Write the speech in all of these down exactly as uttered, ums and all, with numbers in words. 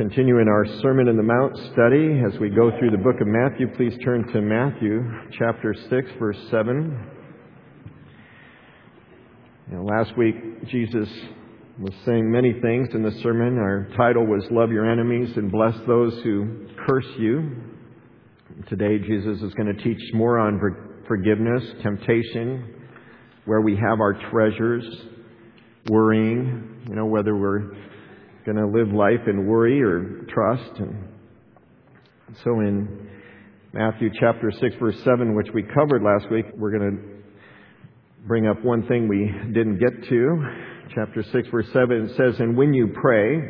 Continuing our Sermon in the Mount study as we go through the book of Matthew, please turn to Matthew chapter six, verse seven. You know, last week, Jesus was saying many things in the sermon. Our title was Love Your Enemies and Bless Those Who Curse You. Today, Jesus is going to teach more on forgiveness, temptation, where we have our treasures, worrying, you know, whether we're going to live life in worry or trust. And so in Matthew chapter six, verse seven, which we covered last week, we're going to bring up one thing we didn't get to. Chapter six, verse seven, it says, "And when you pray,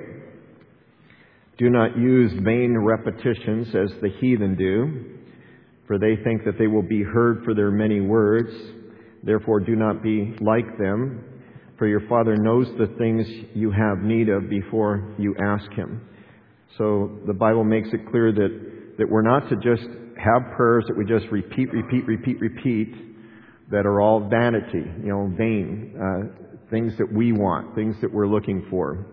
do not use vain repetitions as the heathen do, for they think that they will be heard for their many words. Therefore do not be like them. For your Father knows the things you have need of before you ask Him." So the Bible makes it clear that, that we're not to just have prayers that we just repeat, repeat, repeat, repeat, that are all vanity, you know, vain, uh, things that we want, things that we're looking for.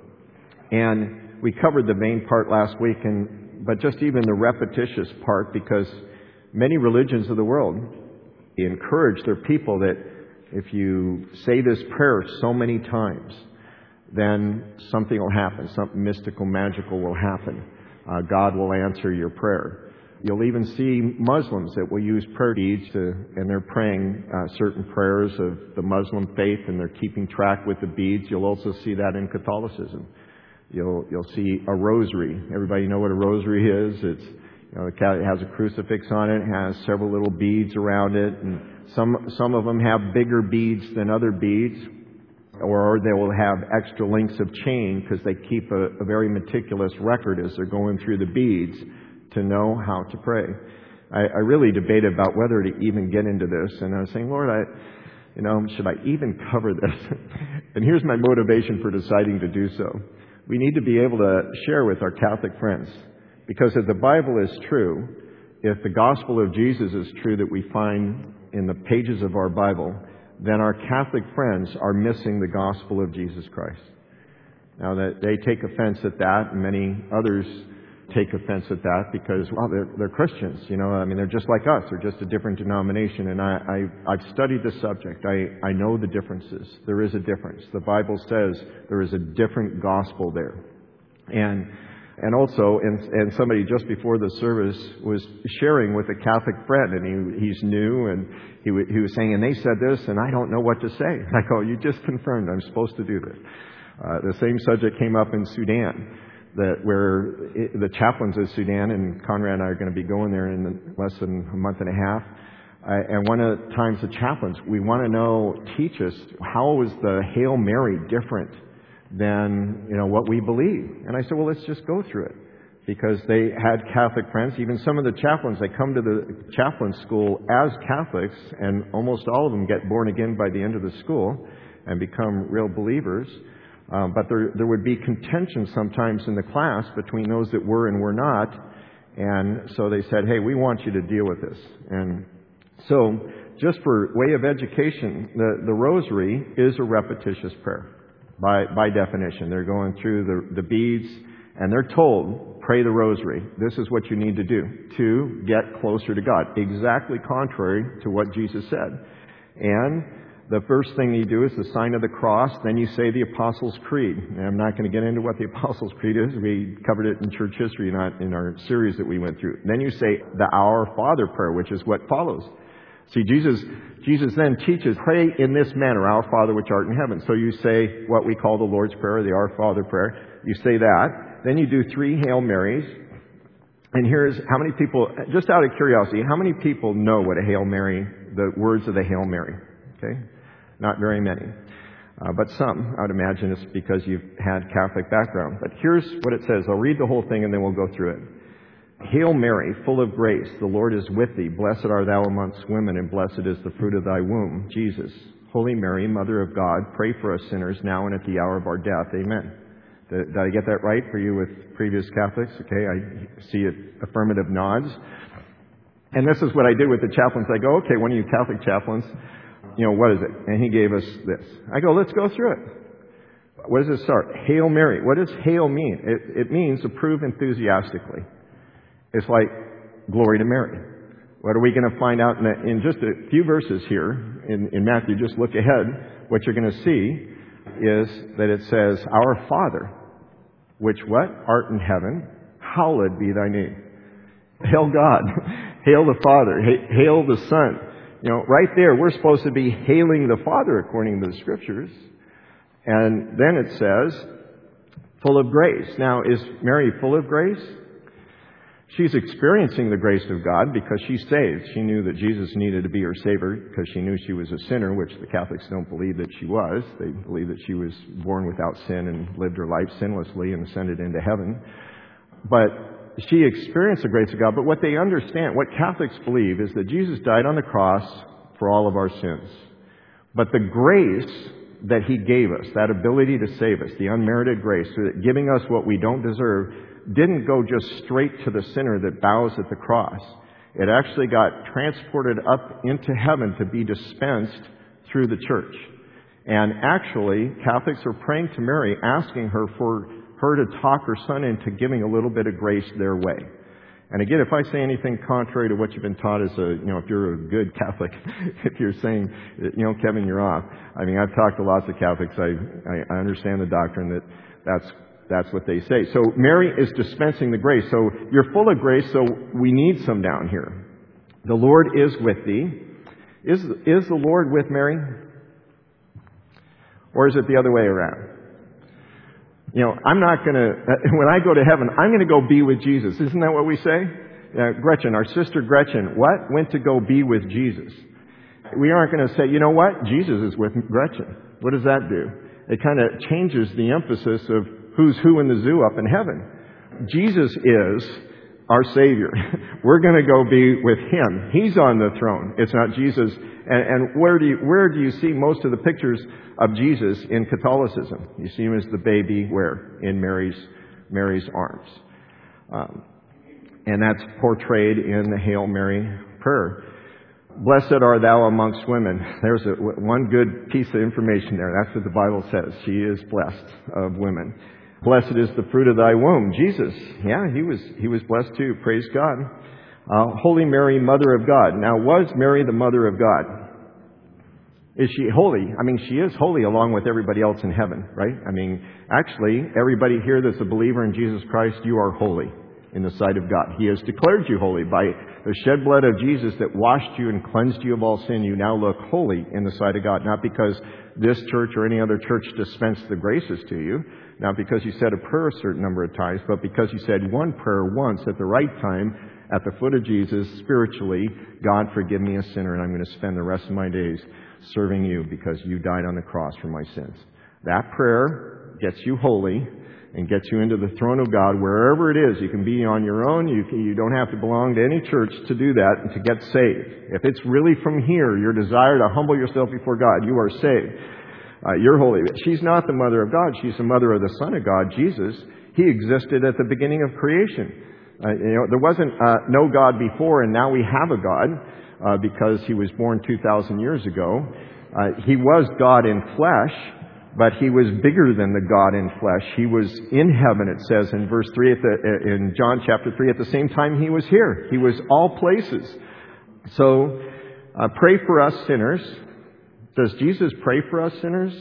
And we covered the vain part last week, and but just even the repetitious part, because many religions of the world encourage their people that if you say this prayer so many times, then something will happen. Something mystical, magical will happen. Uh, God will answer your prayer. You'll even see Muslims that will use prayer beads to, and they're praying uh, certain prayers of the Muslim faith, and they're keeping track with the beads. You'll also see that in Catholicism. You'll you'll see a rosary. Everybody know what a rosary is? It's you know, it has a crucifix on it. It has several little beads around it, and Some some of them have bigger beads than other beads, or they will have extra links of chain because they keep a, a very meticulous record as they're going through the beads to know how to pray. I, I really debated about whether to even get into this, and I was saying, Lord, I, you know, should I even cover this? And here's my motivation for deciding to do so. We need to be able to share with our Catholic friends, because if the Bible is true, if the gospel of Jesus is true that we find in the pages of our Bible, then our Catholic friends are missing the gospel of Jesus Christ. Now, that they take offense at that, and many others take offense at that because, well, they're, they're Christians, you know, I mean, they're just like us. They're just a different denomination. And I, I, I've studied the subject. I, I know the differences. There is a difference. The Bible says there is a different gospel there. And And also, and, and somebody just before the service was sharing with a Catholic friend, and he, he's new, and he, he was saying, and they said this, and I don't know what to say. I go, you just confirmed I'm supposed to do this. Uh, the same subject came up in Sudan, that where it, the chaplains of Sudan, and Conrad and I are going to be going there in less than a month and a half. Uh, and one of the times the chaplains, we want to know, teach us, how is the Hail Mary different than, you know, what we believe? And I said, well, let's just go through it. Because they had Catholic friends. Even some of the chaplains, they come to the chaplain school as Catholics, and almost all of them get born again by the end of the school and become real believers. Um, but there there would be contention sometimes in the class between those that were and were not. And so they said, hey, we want you to deal with this. And so, just for way of education, the, the rosary is a repetitious prayer. By by definition, they're going through the, the beads, and they're told, pray the rosary. This is what you need to do to get closer to God. Exactly contrary to what Jesus said. And the first thing you do is the sign of the cross. Then you say the Apostles' Creed. And I'm not going to get into what the Apostles' Creed is. We covered it in church history, not in our series that we went through. Then you say the Our Father prayer, which is what follows. See, Jesus Jesus then teaches, pray in this manner, Our Father which art in heaven. So you say what we call the Lord's Prayer, the Our Father prayer. You say that. Then you do three Hail Marys. And here's how many people, just out of curiosity, how many people know what a Hail Mary, the words of the Hail Mary? Okay? Not very many. Uh, but some, I would imagine it's because you've had Catholic background. But here's what it says. I'll read the whole thing and then we'll go through it. Hail Mary, full of grace, the Lord is with thee. Blessed art thou amongst women, and blessed is the fruit of thy womb, Jesus. Holy Mary, Mother of God, pray for us sinners now and at the hour of our death. Amen. Did, did I get that right for you with previous Catholics? Okay, I see it, affirmative nods. And this is what I did with the chaplains. I go, okay, one of you Catholic chaplains, you know, what is it? And he gave us this. I go, let's go through it. What does it start? Hail Mary. What does hail mean? It, it means approve enthusiastically. It's like glory to Mary. What are we going to find out in, the, in just a few verses here in, in Matthew? Just look ahead. What you're going to see is that it says, Our Father, which what? Art in heaven, hallowed be thy name. Hail God. Hail the Father. Hail the Son. You know, right there, we're supposed to be hailing the Father according to the Scriptures. And then it says, full of grace. Now, is Mary full of grace? She's experiencing the grace of God because she's saved. She knew that Jesus needed to be her Savior because she knew she was a sinner, which the Catholics don't believe that she was. They believe that she was born without sin and lived her life sinlessly and ascended into heaven. But she experienced the grace of God. But what they understand, what Catholics believe, is that Jesus died on the cross for all of our sins. But the grace that He gave us, that ability to save us, the unmerited grace, giving us what we don't deserve, didn't go just straight to the sinner that bows at the cross. It actually got transported up into heaven to be dispensed through the church. And actually, Catholics are praying to Mary, asking her for her to talk her son into giving a little bit of grace their way. And again, if I say anything contrary to what you've been taught as a, you know, if you're a good Catholic, if you're saying, you know, Kevin, you're off. I mean, I've talked to lots of Catholics. I, I, I understand the doctrine that that's, that's what they say. So Mary is dispensing the grace. So you're full of grace, so we need some down here. The Lord is with thee. Is, is the Lord with Mary? Or is it the other way around? You know, I'm not going to, when I go to heaven, I'm going to go be with Jesus. Isn't that what we say? Uh, Gretchen, our sister Gretchen, what? Went to go be with Jesus. We aren't going to say, you know what? Jesus is with Gretchen. What does that do? It kind of changes the emphasis of who's who in the zoo up in heaven. Jesus is our Savior. We're going to go be with Him. He's on the throne. It's not Jesus. And, and where do you, where do you see most of the pictures of Jesus in Catholicism? You see Him as the baby where? In Mary's, Mary's arms. Um, and that's portrayed in the Hail Mary prayer. Blessed art thou amongst women. There's a, one good piece of information there. That's what the Bible says. She is blessed of women. Blessed is the fruit of thy womb. Jesus, yeah, he was he was blessed too. Praise God. Uh, Holy Mary, Mother of God. Now, was Mary the Mother of God? Is she holy? I mean, she is holy along with everybody else in heaven, right? I mean, actually, everybody here that's a believer in Jesus Christ, you are holy in the sight of God. He has declared you holy. By the shed blood of Jesus that washed you and cleansed you of all sin, you now look holy in the sight of God. Not because this church or any other church dispensed the graces to you, not because you said a prayer a certain number of times, but because you said one prayer once at the right time at the foot of Jesus, spiritually, God, forgive me a sinner, and I'm going to spend the rest of my days serving you because you died on the cross for my sins. That prayer gets you holy and gets you into the throne of God wherever it is. You can be on your own. You, you don't have to belong to any church to do that and to get saved. If it's really from here, your desire to humble yourself before God, you are saved. Uh, you're holy. She's not the mother of God. She's the mother of the Son of God, Jesus. He existed at the beginning of creation. Uh, you know, there wasn't uh, no God before, and now we have a God uh, because He was born two thousand years ago. Uh, he was God in flesh, but He was bigger than the God in flesh. He was in heaven, it says in verse three, at the, in John chapter three, at the same time He was here. He was all places. So, uh, pray for us sinners. Does Jesus pray for us sinners?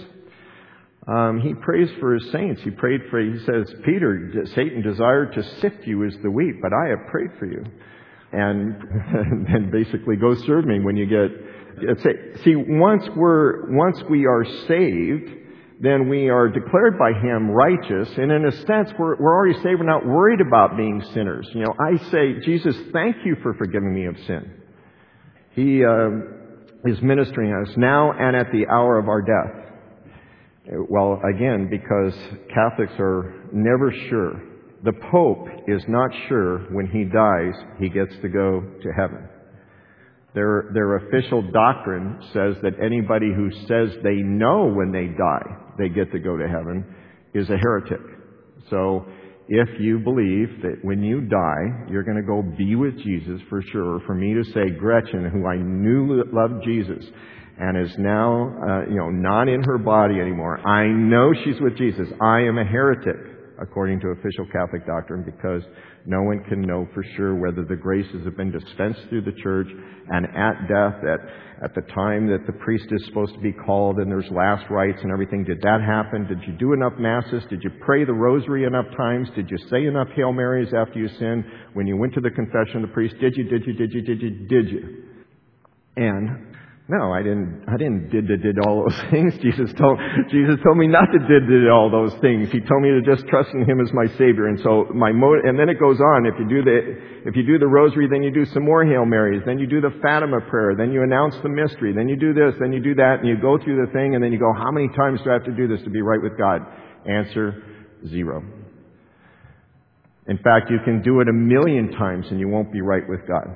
Um, he prays for His saints. He prayed for, He says, Peter, Satan desired to sift you as the wheat, but I have prayed for you. And then basically go serve me when you get saved. See, once we're, once we are saved, then we are declared by Him righteous. And in a sense, we're, we're already saved. We're not worried about being sinners. You know, I say, Jesus, thank you for forgiving me of sin. He uh, is ministering us now and at the hour of our death. Well, again, because Catholics are never sure. The Pope is not sure when he dies he gets to go to heaven. Their, their official doctrine says that anybody who says they know when they die they get to go to heaven is a heretic. So if you believe that when you die you're going to go be with Jesus for sure, for me to say, Gretchen, who I knew loved Jesus, and is now, uh, you know, not in her body anymore. I know she's with Jesus. I am a heretic, according to official Catholic doctrine, because no one can know for sure whether the graces have been dispensed through the church, and at death, at, at the time that the priest is supposed to be called and there's last rites and everything, did that happen? Did you do enough masses? Did you pray the rosary enough times? Did you say enough Hail Marys after you sinned? When you went to the confession of the priest, did you, did you, did you, did you, did you? And no, I didn't, I didn't did, did, did all those things. Jesus told, Jesus told me not to did, did all those things. He told me to just trust in Him as my Savior. And so my mo- and then it goes on. If you do the, if you do the rosary, then you do some more Hail Marys. Then you do the Fatima prayer. Then you announce the mystery. Then you do this. Then you do that. And you go through the thing. And then you go, how many times do I have to do this to be right with God? Answer, zero. In fact, you can do it a million times and you won't be right with God.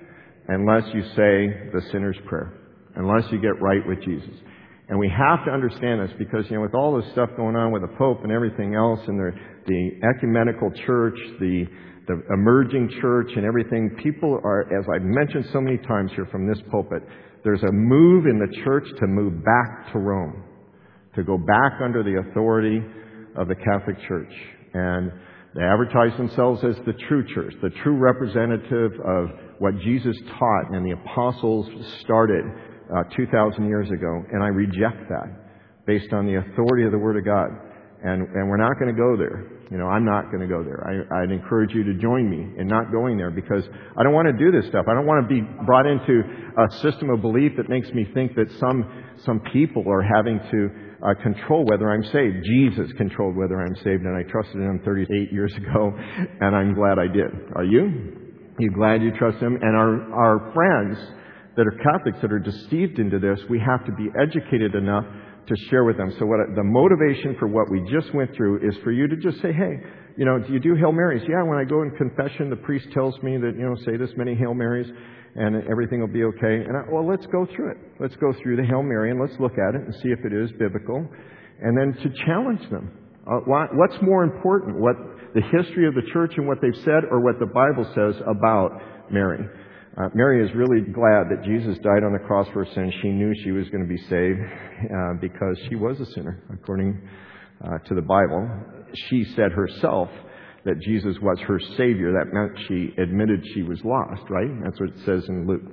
Unless you say the sinner's prayer. Unless you get right with Jesus. And we have to understand this because, you know, with all this stuff going on with the Pope and everything else and the, the ecumenical church, the, the emerging church and everything, people are, as I've mentioned so many times here from this pulpit, there's a move in the church to move back to Rome, to go back under the authority of the Catholic Church. And they advertise themselves as the true church, the true representative of what Jesus taught and the apostles started Uh, two thousand years ago, and I reject that based on the authority of the Word of God. And, and we're not going to go there. You know, I'm not going to go there. I, I'd encourage you to join me in not going there because I don't want to do this stuff. I don't want to be brought into a system of belief that makes me think that some, some people are having to uh, control whether I'm saved. Jesus controlled whether I'm saved, and I trusted Him thirty-eight years ago, and I'm glad I did. Are you? You glad you trust Him? And our, our friends that are Catholics that are deceived into this, we have to be educated enough to share with them. So what the motivation for what we just went through is for you to just say, hey, you know, do you do Hail Marys? Yeah, when I go in confession, the priest tells me that, you know, say this many Hail Marys and everything will be okay. And I, well, let's go through it. Let's go through the Hail Mary and let's look at it and see if it is biblical. And then to challenge them. Uh, what's more important, what the history of the church and what they've said or what the Bible says about Mary? Uh, Mary is really glad that Jesus died on the cross for her sins. She knew she was going to be saved uh, because she was a sinner, according uh, to the Bible. She said herself that Jesus was her Savior. That meant she admitted she was lost, right? That's what it says in Luke.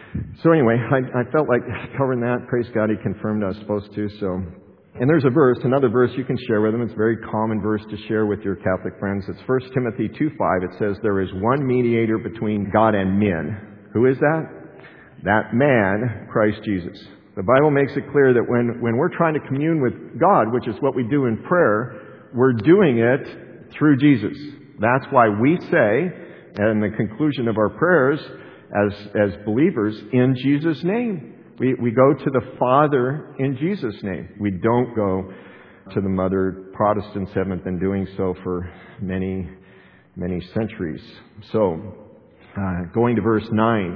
So anyway, I, I felt like covering that. Praise God, He confirmed I was supposed to. So, and there's a verse, another verse you can share with them. It's a very common verse to share with your Catholic friends. It's First Timothy two five. It says, there is one mediator between God and men. Who is that? That man, Christ Jesus. The Bible makes it clear that when, when we're trying to commune with God, which is what we do in prayer, we're doing it through Jesus. That's why we say, in the conclusion of our prayers as, as believers, in Jesus' name. We, we go to the Father in Jesus' name. We don't go to the Mother. Protestants haven't been doing so for many, many centuries. So, Uh, going to verse nine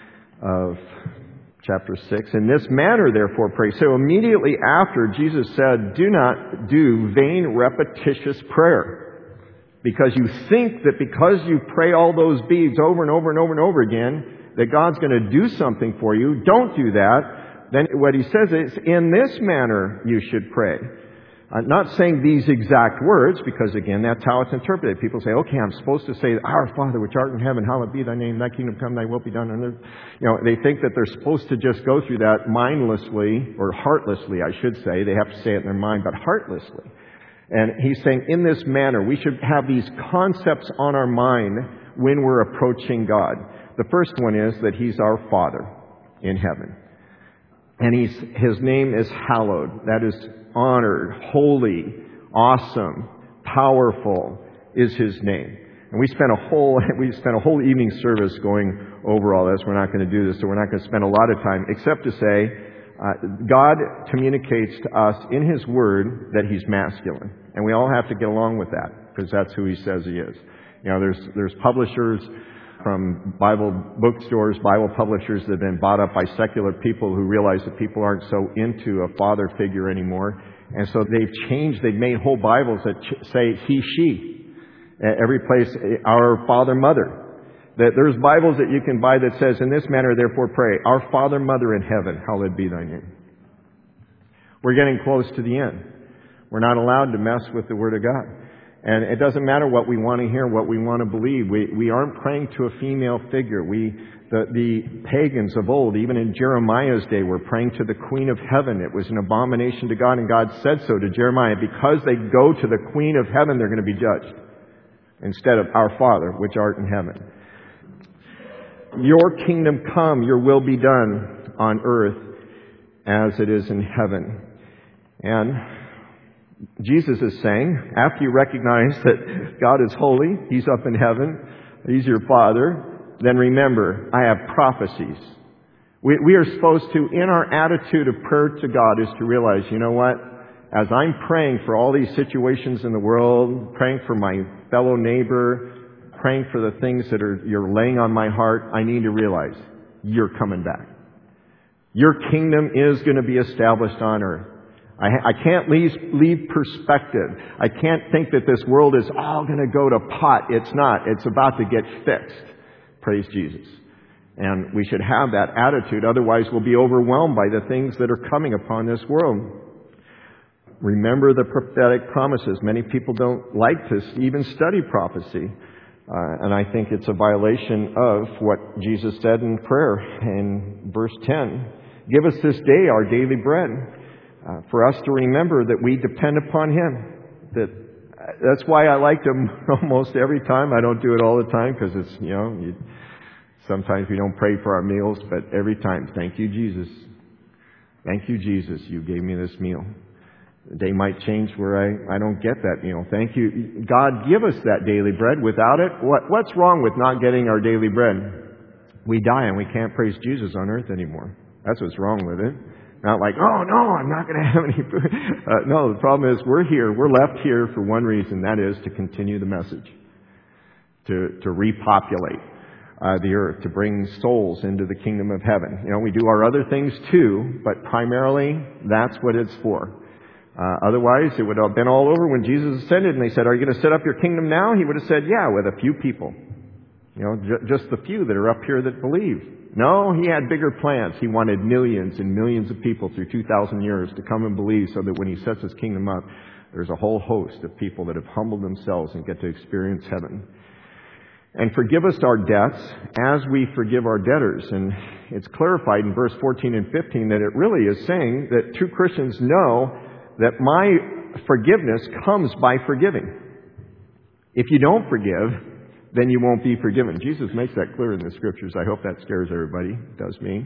of chapter six. In this manner, therefore, pray. So immediately after, Jesus said, do not do vain, repetitious prayer. Because you think that because you pray all those beads over and over and over and over again, that God's going to do something for you. Don't do that. Then what he says is, in this manner you should pray. I'm not saying these exact words, because again, that's how it's interpreted. People say, okay, I'm supposed to say, Our Father which art in heaven, hallowed be thy name, thy kingdom come, thy will be done on earth. You know, they think that they're supposed to just go through that mindlessly, or heartlessly, I should say. They have to say it in their mind, but heartlessly. And he's saying, in this manner, we should have these concepts on our mind when we're approaching God. The first one is that He's our Father in heaven. And he's, His name is hallowed. That is honored, holy, awesome, powerful is His name. And we spent a whole we spent a whole evening service going over all this. We're not going to do this, so we're not going to spend a lot of time, except to say uh, God communicates to us in His Word that He's masculine, and we all have to get along with that because that's who He says He is. You know, there's there's publishers from Bible bookstores, Bible publishers that have been bought up by secular people who realize that people aren't so into a father figure anymore. And so they've changed, they've made whole Bibles that ch- say he, she. Every place, our father, mother. That there's Bibles that you can buy that says, in this manner therefore pray, Our Father, Mother in heaven, hallowed be thy name. We're getting close to the end. We're not allowed to mess with the Word of God. And it doesn't matter what we want to hear, what we want to believe. We we aren't praying to a female figure. We the, the pagans of old, even in Jeremiah's day, were praying to the Queen of Heaven. It was an abomination to God, and God said so to Jeremiah. Because they go to the Queen of Heaven, they're going to be judged. Instead of Our Father, which art in heaven. Your kingdom come, your will be done on earth as it is in heaven. And Jesus is saying, after you recognize that God is holy, He's up in heaven, He's your Father, then remember, I have prophecies. We, we are supposed to, in our attitude of prayer to God, is to realize, you know what? As I'm praying for all these situations in the world, praying for my fellow neighbor, praying for the things that are you're laying on my heart, I need to realize you're coming back. Your kingdom is going to be established on earth. I, I can't leave, leave perspective. I can't think that this world is all going to go to pot. It's not. It's about to get fixed. Praise Jesus. And we should have that attitude. Otherwise, we'll be overwhelmed by the things that are coming upon this world. Remember the prophetic promises. Many people don't like to even study prophecy. Uh, and I think it's a violation of what Jesus said in prayer in verse ten. Give us this day our daily bread. Uh, for us to remember that we depend upon Him. That That's why I like to almost every time. I don't do it all the time because it's, you know, you, sometimes we don't pray for our meals, but every time, thank you, Jesus. Thank you, Jesus, you gave me this meal. The day might change where I, I don't get that meal. Thank you. God, give us that daily bread. Without it, what, what's wrong with not getting our daily bread? We die and we can't praise Jesus on earth anymore. That's what's wrong with it. Not like, oh no, I'm not going to have any food. Uh, no, the problem is we're here. We're left here for one reason. That is to continue the message. To, to repopulate uh, the earth. To bring souls into the kingdom of heaven. You know, we do our other things too, but primarily that's what it's for. Uh, otherwise, it would have been all over when Jesus ascended and they said, are you going to set up your kingdom now? He would have said, yeah, with a few people. You know, j- just the few that are up here that believe. No, He had bigger plans. He wanted millions and millions of people through two thousand years to come and believe so that when He sets His kingdom up, there's a whole host of people that have humbled themselves and get to experience heaven. And forgive us our debts as we forgive our debtors. And it's clarified in verse fourteen and fifteen that it really is saying that true Christians know that my forgiveness comes by forgiving. If you don't forgive, then you won't be forgiven. Jesus makes that clear in the Scriptures. I hope that scares everybody. It does me.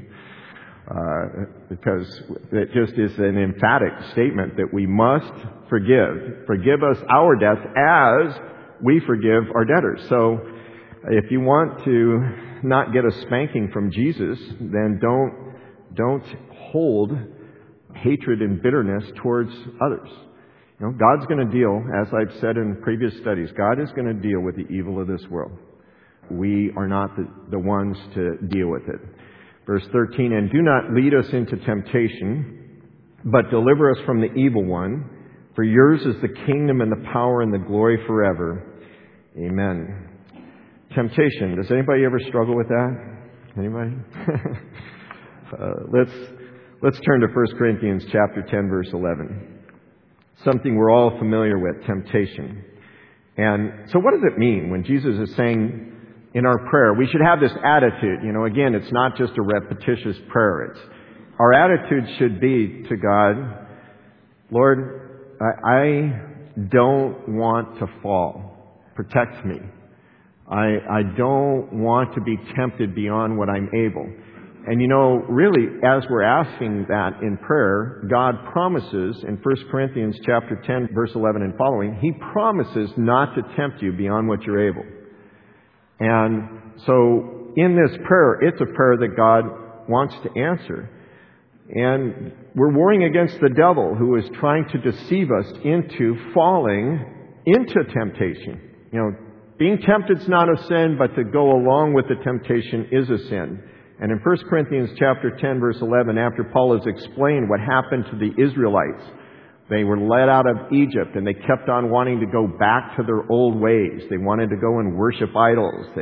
Uh, because it just is an emphatic statement that we must forgive. Forgive us our debts as we forgive our debtors. So if you want to not get a spanking from Jesus, then don't, don't hold hatred and bitterness towards others. You know, God's going to deal, as I've said in previous studies, God is going to deal with the evil of this world. We are not the, the ones to deal with it. Verse thirteen, and do not lead us into temptation, but deliver us from the evil one. For yours is the kingdom and the power and the glory forever. Amen. Temptation. Does anybody ever struggle with that? Anybody? uh, let's let's turn to First Corinthians chapter ten, verse eleven. Something we're all familiar with, temptation. And so what does it mean when Jesus is saying in our prayer, we should have this attitude. You know, again, it's not just a repetitious prayer. It's our attitude should be to God, Lord, I, I don't want to fall. Protect me. I, I don't want to be tempted beyond what I'm able. And you know, really, as we're asking that in prayer, God promises in First Corinthians chapter ten, verse eleven and following, He promises not to tempt you beyond what you're able. And so in this prayer, it's a prayer that God wants to answer. And we're warring against the devil who is trying to deceive us into falling into temptation. You know, being tempted is not a sin, but to go along with the temptation is a sin. And in First Corinthians chapter ten, verse eleven, after Paul has explained what happened to the Israelites, they were led out of Egypt and they kept on wanting to go back to their old ways. They wanted to go and worship idols. They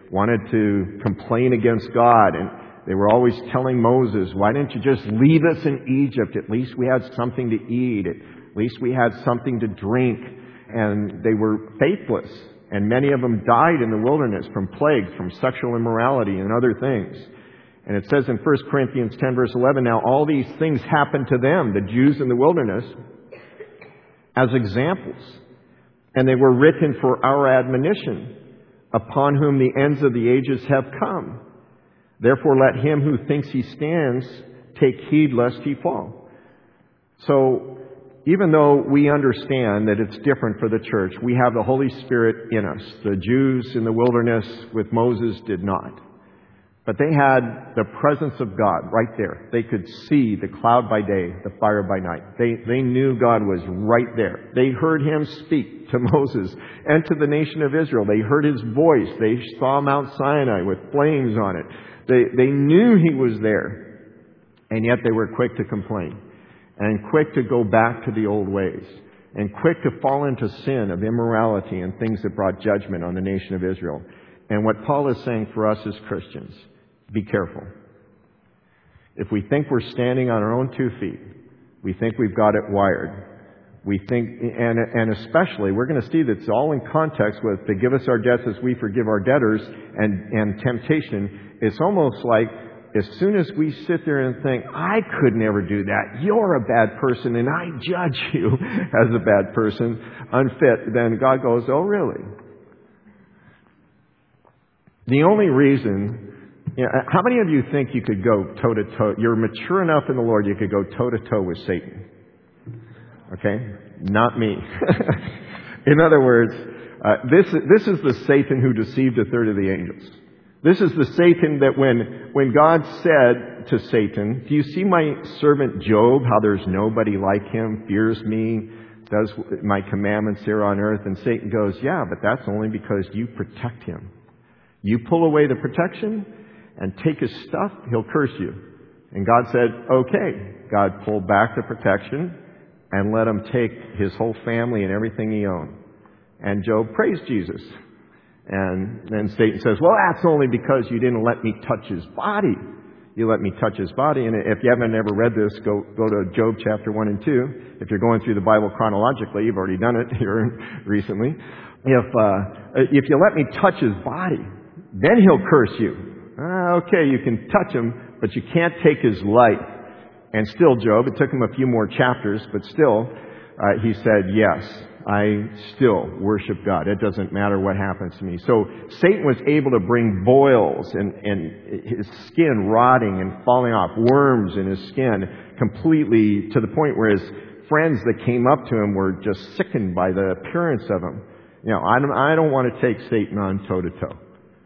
wanted to complain against God, and they were always telling Moses, why didn't you just leave us in Egypt? At least we had something to eat. At least we had something to drink. And they were faithless. And many of them died in the wilderness from plagues, from sexual immorality and other things. And it says in First Corinthians ten, verse eleven, now all these things happened to them, the Jews in the wilderness, as examples. And they were written for our admonition, upon whom the ends of the ages have come. Therefore let him who thinks he stands take heed lest he fall. So, even though we understand that it's different for the church, we have the Holy Spirit in us. The Jews in the wilderness with Moses did not. But they had the presence of God right there. They could see the cloud by day, the fire by night. They, they knew God was right there. They heard Him speak to Moses and to the nation of Israel. They heard His voice. They saw Mount Sinai with flames on it. They, they knew He was there. And yet they were quick to complain. And quick to go back to the old ways. And quick to fall into sin of immorality and things that brought judgment on the nation of Israel. And what Paul is saying for us as Christians, be careful. If we think we're standing on our own two feet, we think we've got it wired. We think, and, and especially, we're going to see that's all in context with forgive us our debts as we forgive our debtors and, and temptation. It's almost like as soon as we sit there and think, I could never do that, you're a bad person, and I judge you as a bad person, unfit, then God goes, oh, really? The only reason, you know, how many of you think you could go toe-to-toe, you're mature enough in the Lord, you could go toe-to-toe with Satan? Okay? Not me. In other words, uh, this, this is the Satan who deceived a third of the angels. This is the Satan that when, when God said to Satan, do you see my servant Job, how there's nobody like him, fears me, does my commandments here on earth? And Satan goes, yeah, but that's only because you protect him. You pull away the protection and take his stuff, he'll curse you. And God said, okay. God pulled back the protection and let him take his whole family and everything he owned. And Job praised Jesus. And then Satan says, well, that's only because you didn't let me touch his body. You let me touch his body. And if you haven't ever read this, go, go to Job chapter one and two. If you're going through the Bible chronologically, you've already done it here recently. If, uh, if you let me touch his body, then he'll curse you. Uh, okay, you can touch him, but you can't take his life. And still, Job, it took him a few more chapters, but still, uh, he said, yes, I still worship God. It doesn't matter what happens to me. So Satan was able to bring boils and, and his skin rotting and falling off, worms in his skin, completely to the point where his friends that came up to him were just sickened by the appearance of him. You know, I don't, I don't want to take Satan on toe-to-toe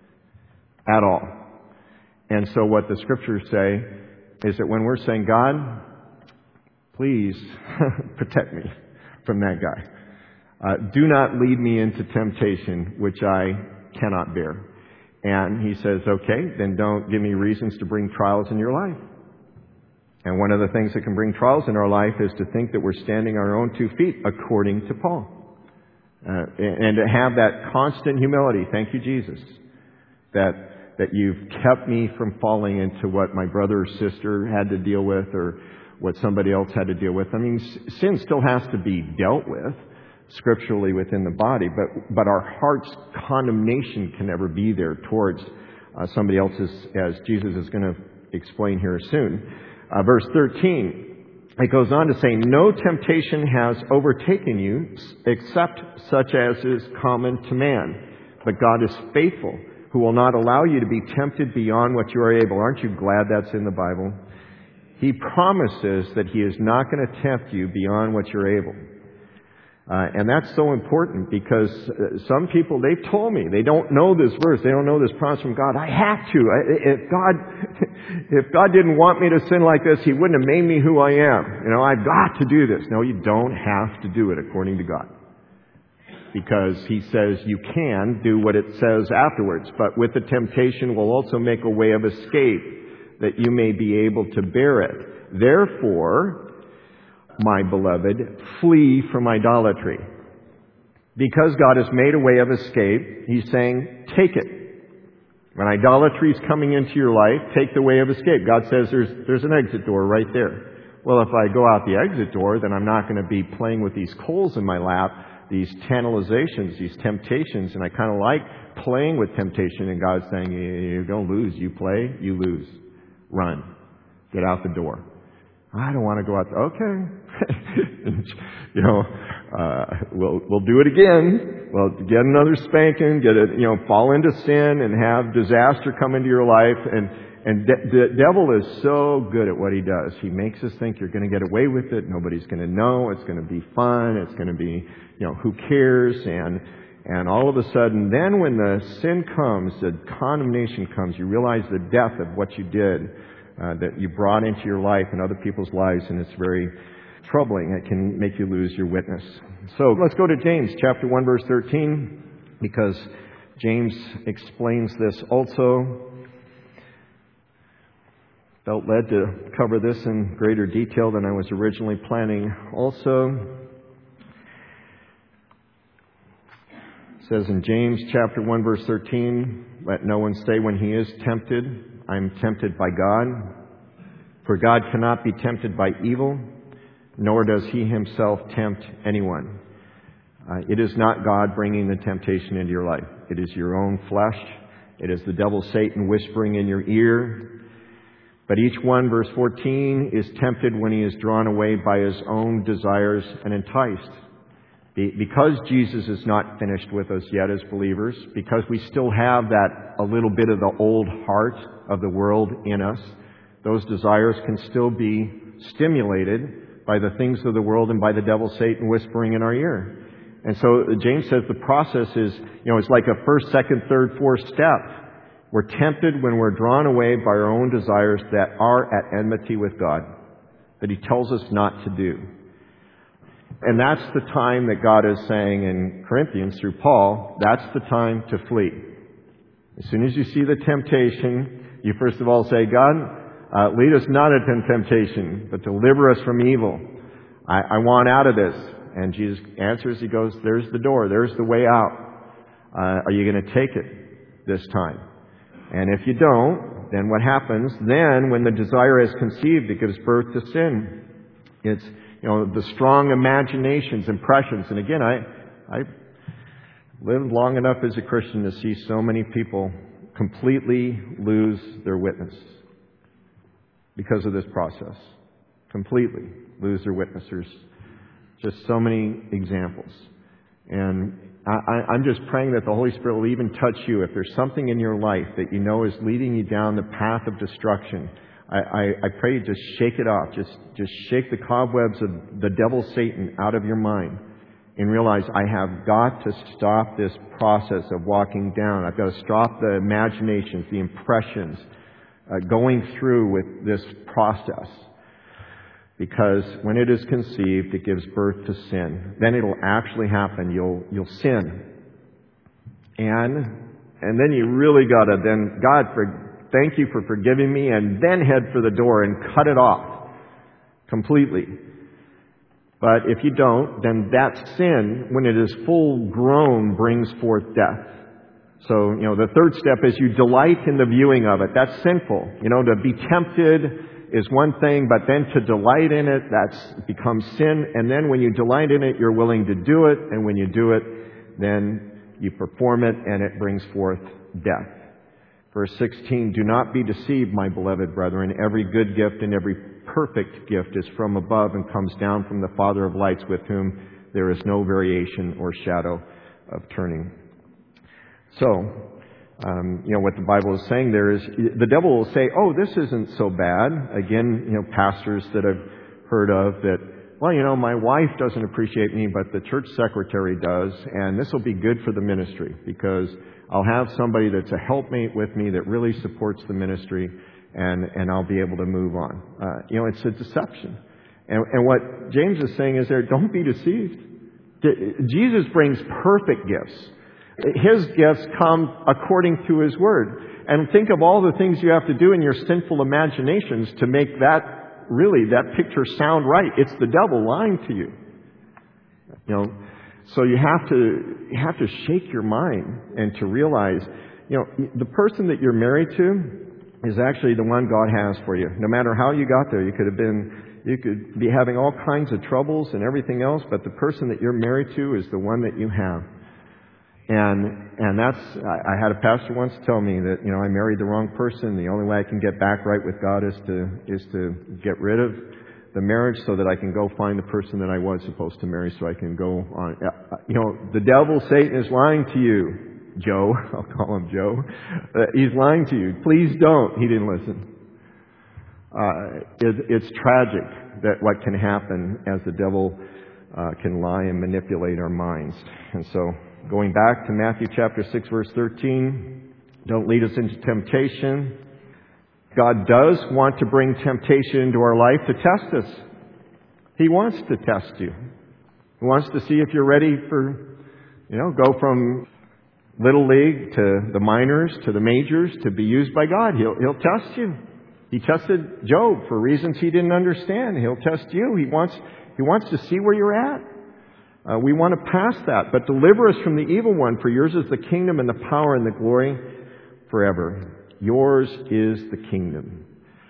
at all. And so what the scriptures say is that when we're saying, God, please protect me from that guy. Uh, do not lead me into temptation, which I cannot bear. And he says, okay, then don't give me reasons to bring trials in your life. And one of the things that can bring trials in our life is to think that we're standing on our own two feet, according to Paul. Uh, and to have that constant humility. Thank you, Jesus, that that you've kept me from falling into what my brother or sister had to deal with or what somebody else had to deal with. I mean, sin still has to be dealt with scripturally within the body, but but our heart's condemnation can never be there towards uh, somebody else's, as Jesus is going to explain here soon. Uh, verse thirteen, it goes on to say, no temptation has overtaken you except such as is common to man, but God is faithful, who will not allow you to be tempted beyond what you are able. Aren't you glad that's in the Bible? He promises that He is not going to tempt you beyond what you're able. Uh, and that's so important because uh, some people, they've told me, they don't know this verse, they don't know this promise from God. I have to. I, if God, if God didn't want me to sin like this, He wouldn't have made me who I am. You know, I've got to do this. No, you don't have to do it according to God. Because He says you can do what it says afterwards. But with the temptation will also make a way of escape that you may be able to bear it. Therefore, my beloved, flee from idolatry. Because God has made a way of escape, He's saying, take it. When idolatry is coming into your life, take the way of escape. God says there's, there's an exit door right there. Well, if I go out the exit door, then I'm not going to be playing with these coals in my lap, these tantalizations, these temptations, and I kind of like playing with temptation, and God's saying, you're going to lose. You play, you lose. Run. Get out the door. I don't want to go out there. Okay. you know, uh, we'll, we'll do it again. Well, get another spanking, get it, you know, fall into sin and have disaster come into your life. And, and de- the devil is so good at what he does. He makes us think you're going to get away with it. Nobody's going to know. It's going to be fun. It's going to be, you know, who cares? And, and all of a sudden, then when the sin comes, the condemnation comes, you realize the depth of what you did. Uh, that you brought into your life and other people's lives, and it's very troubling. It can make you lose your witness. So let's go to James chapter one, verse thirteen, because James explains this also. Felt led to cover this in greater detail than I was originally planning also. It says in James chapter one, verse thirteen, let no one say when he is tempted, I am tempted by God. For God cannot be tempted by evil, nor does He Himself tempt anyone. Uh, it is not God bringing the temptation into your life. It is your own flesh. It is the devil Satan whispering in your ear. But each one, verse fourteen, is tempted when he is drawn away by his own desires and enticed. Because Jesus is not finished with us yet as believers, because we still have that a little bit of the old heart of the world in us, those desires can still be stimulated by the things of the world and by the devil Satan whispering in our ear. And so James says the process is, you know, it's like a first, second, third, fourth step. We're tempted when we're drawn away by our own desires that are at enmity with God, that He tells us not to do. And that's the time that God is saying in Corinthians through Paul, that's the time to flee. As soon as you see the temptation, you first of all say, God, uh, lead us not into temptation, but deliver us from evil. I, I want out of this. And Jesus answers, He goes, there's the door, there's the way out. Uh, are you going to take it this time? And if you don't, then what happens? Then when the desire is conceived, it gives birth to sin. It's You know, the strong imaginations, impressions. And again, I, I lived long enough as a Christian to see so many people completely lose their witness because of this process. Completely lose their witness. There's just so many examples. And I, I'm just praying that the Holy Spirit will even touch you. If there's something in your life that you know is leading you down the path of destruction, I, I, I pray you just shake it off. Just, just shake the cobwebs of the devil Satan out of your mind and realize I have got to stop this process of walking down. I've got to stop the imaginations, the impressions, uh, going through with this process. Because when it is conceived, it gives birth to sin. Then it'll actually happen. You'll, you'll sin. And, and then you really gotta then, God, for, thank you for forgiving me, and then head for the door and cut it off completely. But if you don't, then that sin, when it is full grown, brings forth death. So, you know, the third step is you delight in the viewing of it. That's sinful. You know, to be tempted is one thing, but then to delight in it, that's becomes sin. And then when you delight in it, you're willing to do it. And when you do it, then you perform it, and it brings forth death. Verse sixteen, do not be deceived, my beloved brethren. Every good gift and every perfect gift is from above and comes down from the Father of lights, with whom there is no variation or shadow of turning. So, Um, you know, what the Bible is saying there is, the devil will say, oh, this isn't so bad. Again, you know, pastors that I've heard of that, well, you know, my wife doesn't appreciate me, but the church secretary does, and this will be good for the ministry because I'll have somebody that's a helpmate with me that really supports the ministry, and, and I'll be able to move on. Uh, you know, it's a deception. And, and what James is saying is there, don't be deceived. Jesus brings perfect gifts. His gifts come according to His Word. And think of all the things you have to do in your sinful imaginations to make that, really, that picture sound right. It's the devil lying to you. You know, so you have to, you have to shake your mind and to realize, You know, the person that you're married to is actually the one God has for you. No matter how you got there, you could have been, you could be having all kinds of troubles and everything else, but the person that you're married to is the one that you have. And and that's, I, I had a pastor once tell me that, you know, I married the wrong person. The only way I can get back right with God is to is to get rid of the marriage so that I can go find the person that I was supposed to marry so I can go on. You know, the devil, Satan, is lying to you. Joe, I'll call him Joe. Uh, he's lying to you. Please don't. He didn't listen. Uh, it, it's tragic that what can happen as the devil uh, can lie and manipulate our minds. And so, going back to Matthew chapter six, verse thirteen, don't lead us into temptation. God does want to bring temptation into our life to test us. He wants to test you. He wants to see if you're ready for, you know, go from little league to the minors to the majors to be used by God. He'll, he'll test you. He tested Job for reasons he didn't understand. He'll test you. He wants, he wants to see where you're at. Uh, we want to pass that. But deliver us from the evil one, for yours is the kingdom and the power and the glory forever. Yours is the kingdom.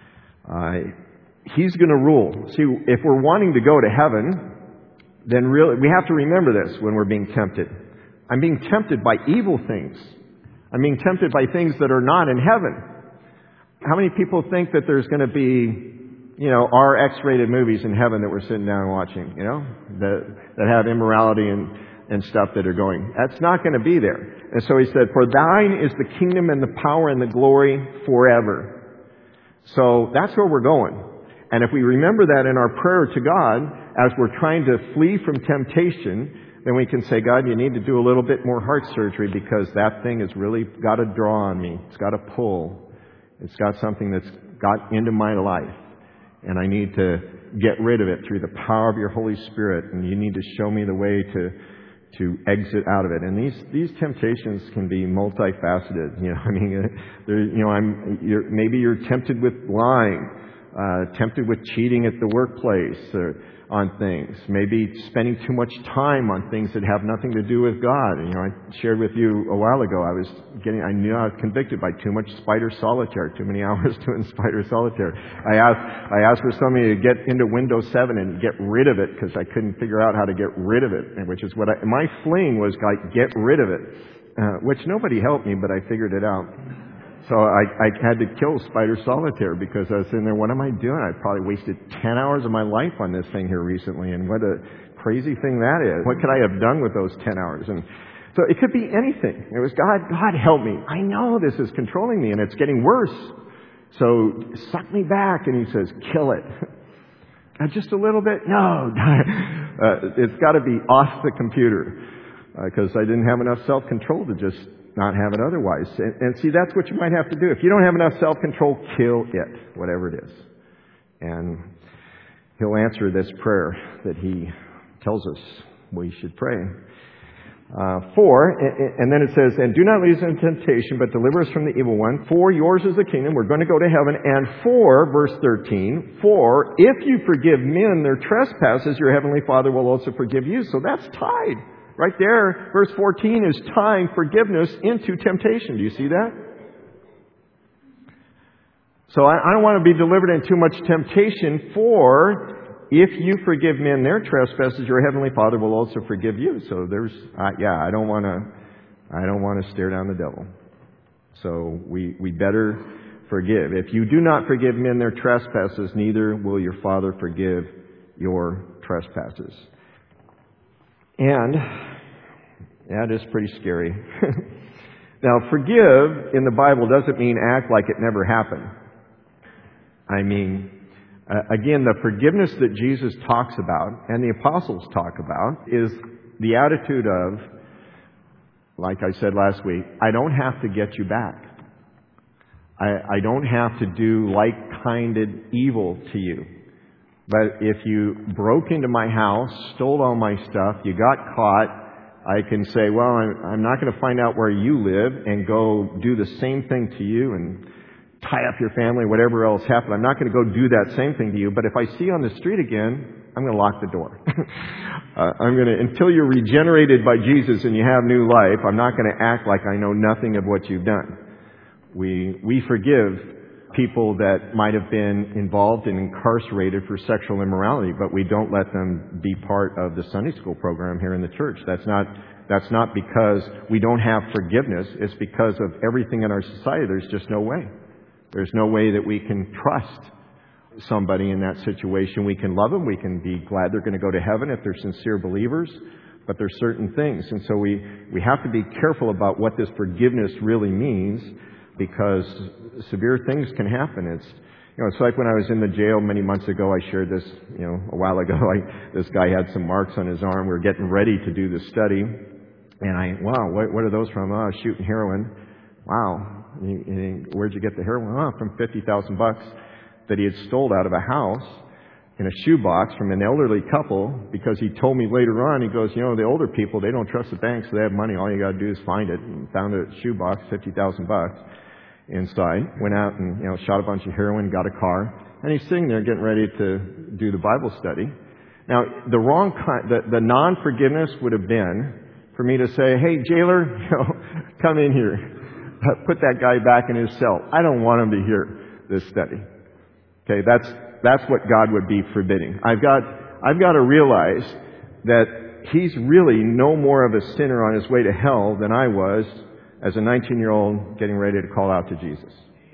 Uh, he's going to rule. See, if we're wanting to go to heaven, then really we have to remember this when we're being tempted. I'm being tempted by evil things. I'm being tempted by things that are not in heaven. How many people think that there's going to be, you know, R X-rated movies in heaven that we're sitting down and watching, you know, that that have immorality and, and stuff that are going? That's not going to be there. And so he said, for thine is the kingdom and the power and the glory forever. So that's where we're going. And if we remember that in our prayer to God, as we're trying to flee from temptation, then we can say, God, you need to do a little bit more heart surgery because that thing has really got to draw on me. It's got to pull. It's got something that's got into my life. And I need to get rid of it through the power of your Holy Spirit. And you need to show me the way to to exit out of it. And these these temptations can be multifaceted. You know, I mean, there, you know, I'm you're, maybe you're tempted with lying, uh, tempted with cheating at the workplace or on things, maybe spending too much time on things that have nothing to do with God. And, you know, I shared with you a while ago. I was getting, I knew I was convicted by too much spider solitaire, too many hours doing spider solitaire. I asked, I asked for somebody to get into Windows seven and get rid of it because I couldn't figure out how to get rid of it. And which is what I, my fling was like, get rid of it, uh, which nobody helped me, but I figured it out. So I, I had to kill Spider Solitaire because I was sitting there, what am I doing? I probably wasted ten hours of my life on this thing here recently, and what a crazy thing that is. What could I have done with those ten hours? And so it could be anything. It was, God, God help me. I know this is controlling me, and it's getting worse. So suck me back. And he says, kill it. Uh, just a little bit? No. uh, it's got to be off the computer because uh, I didn't have enough self-control to just not have it otherwise. And, and see, that's what you might have to do. If you don't have enough self-control, kill it, whatever it is. And he'll answer this prayer that he tells us we should pray. Uh, for, and, and then it says, and do not lead us into temptation, but deliver us from the evil one. For yours is the kingdom. We're going to go to heaven. And for, verse thirteen, for if you forgive men their trespasses, your heavenly Father will also forgive you. So that's tied. Right there, verse fourteen is tying forgiveness into temptation. Do you see that? So I, I don't want to be delivered in too much temptation, for if you forgive men their trespasses, your heavenly Father will also forgive you. So there's, uh, yeah, I don't want to, I don't want to stare down the devil. So we, we better forgive. If you do not forgive men their trespasses, neither will your Father forgive your trespasses. And, yeah, it is pretty scary. Now, forgive in the Bible doesn't mean act like it never happened. I mean, uh, again, the forgiveness that Jesus talks about and the apostles talk about is the attitude of, like I said last week, I don't have to get you back. I, I don't have to do like-kinded evil to you. But if you broke into my house, stole all my stuff, you got caught, I can say, well, I'm, I'm not going to find out where you live and go do the same thing to you and tie up your family, whatever else happened. I'm not going to go do that same thing to you. But if I see you on the street again, I'm going to lock the door. uh, I'm going to, until you're regenerated by Jesus and you have new life, I'm not going to act like I know nothing of what you've done. We, we forgive people that might have been involved and incarcerated for sexual immorality, but we don't let them be part of the Sunday school program here in the church. That's not, that's not because we don't have forgiveness. It's because of everything in our society. There's just no way. There's no way that we can trust somebody in that situation. We can love them. We can be glad they're going to go to heaven if they're sincere believers. But there's certain things. And so we, we have to be careful about what this forgiveness really means, because severe things can happen. It's, you know, it's like when I was in the jail many months ago. I shared this, you know, a while ago. I, this guy had some marks on his arm. We were getting ready to do the study. And I, wow, what, what are those from? Oh, shooting heroin. Wow. And he, and he, where'd you get the heroin? Oh, from fifty thousand bucks that he had stole out of a house in a shoebox from an elderly couple, because he told me later on, he goes, you know, the older people, they don't trust the banks, so they have money. All you got to do is find it. And found a shoebox, fifty thousand bucks inside. Went out and, you know, shot a bunch of heroin, got a car. And he's sitting there getting ready to do the Bible study. Now, the wrong kind, the, the non-forgiveness would have been for me to say, hey, jailer, you know, come in here. Put that guy back in his cell. I don't want him to hear this study. Okay, that's that's what God would be forbidding. I've got I've got to realize that he's really no more of a sinner on his way to hell than I was as a nineteen-year-old getting ready to call out to Jesus.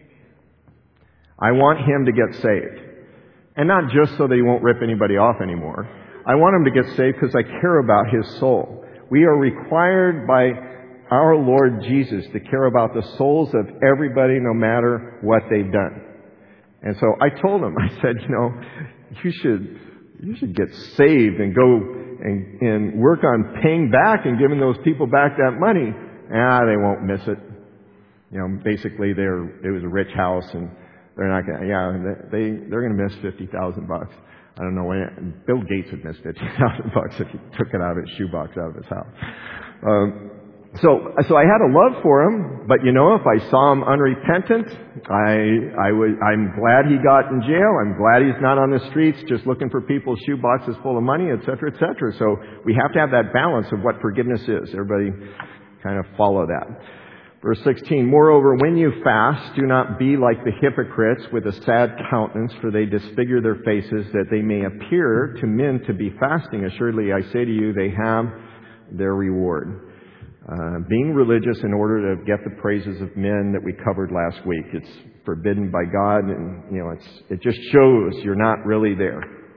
I want him to get saved. And not just so that he won't rip anybody off anymore. I want him to get saved because I care about his soul. We are required by our Lord Jesus to care about the souls of everybody, no matter what they've done. And so I told him, I said, you know, you should you should get saved and go and, and work on paying back and giving those people back that money. Ah, they won't miss it. You know, basically, they're it was a rich house, and they're not going. Yeah, they they're going to miss fifty thousand bucks. I don't know when. Bill Gates would miss fifty thousand bucks if he took it out of his shoebox out of his house. Um, So, so I had a love for him, but you know, if I saw him unrepentant, I, I was, I'm glad he got in jail. I'm glad he's not on the streets just looking for people's shoeboxes full of money, et cetera, et cetera. So we have to have that balance of what forgiveness is. Everybody kind of follow that. Verse sixteen, moreover, when you fast, do not be like the hypocrites with a sad countenance, for they disfigure their faces, that they may appear to men to be fasting. Assuredly, I say to you, they have their reward. Uh, being religious in order to get the praises of men that we covered last week. It's forbidden by God, and, you know, it's, it just shows you're not really there.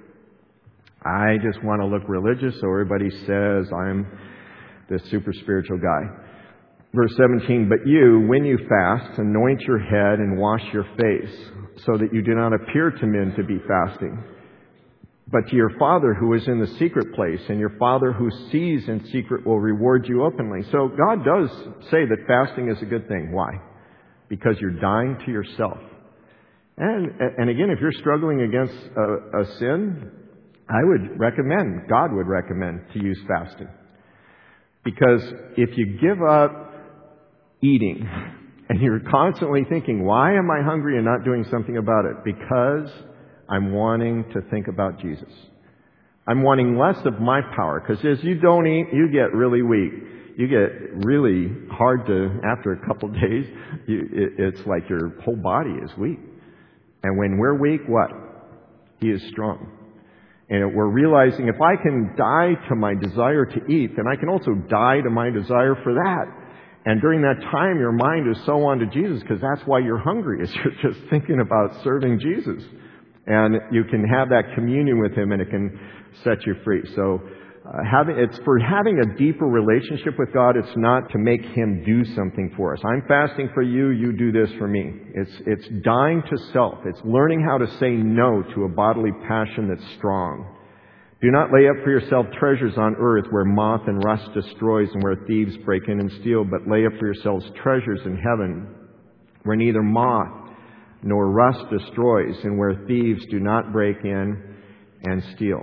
I just want to look religious so everybody says I'm this super spiritual guy. Verse seventeen, but you, when you fast, anoint your head and wash your face, so that you do not appear to men to be fasting, but to your Father who is in the secret place, and your Father who sees in secret will reward you openly. So God does say that fasting is a good thing. Why? Because you're dying to yourself. And, and again, if you're struggling against a, a sin, I would recommend, God would recommend to use fasting. Because if you give up eating, and you're constantly thinking, why am I hungry and not doing something about it? Because I'm wanting to think about Jesus. I'm wanting less of my power, because as you don't eat, you get really weak. You get really hard to, after a couple of days, you, it, it's like your whole body is weak. And when we're weak, what? He is strong. And we're realizing if I can die to my desire to eat, then I can also die to my desire for that. And during that time, your mind is so on to Jesus, because that's why you're hungry, is you're just thinking about serving Jesus. And you can have that communion with Him, and it can set you free. So uh, having, it's for having a deeper relationship with God. It's not to make Him do something for us. I'm fasting for you, you do this for me. It's, it's dying to self. It's learning how to say no to a bodily passion that's strong. Do not lay up for yourself treasures on earth where moth and rust destroys and where thieves break in and steal, but lay up for yourselves treasures in heaven where neither moth nor rust destroys, and where thieves do not break in and steal.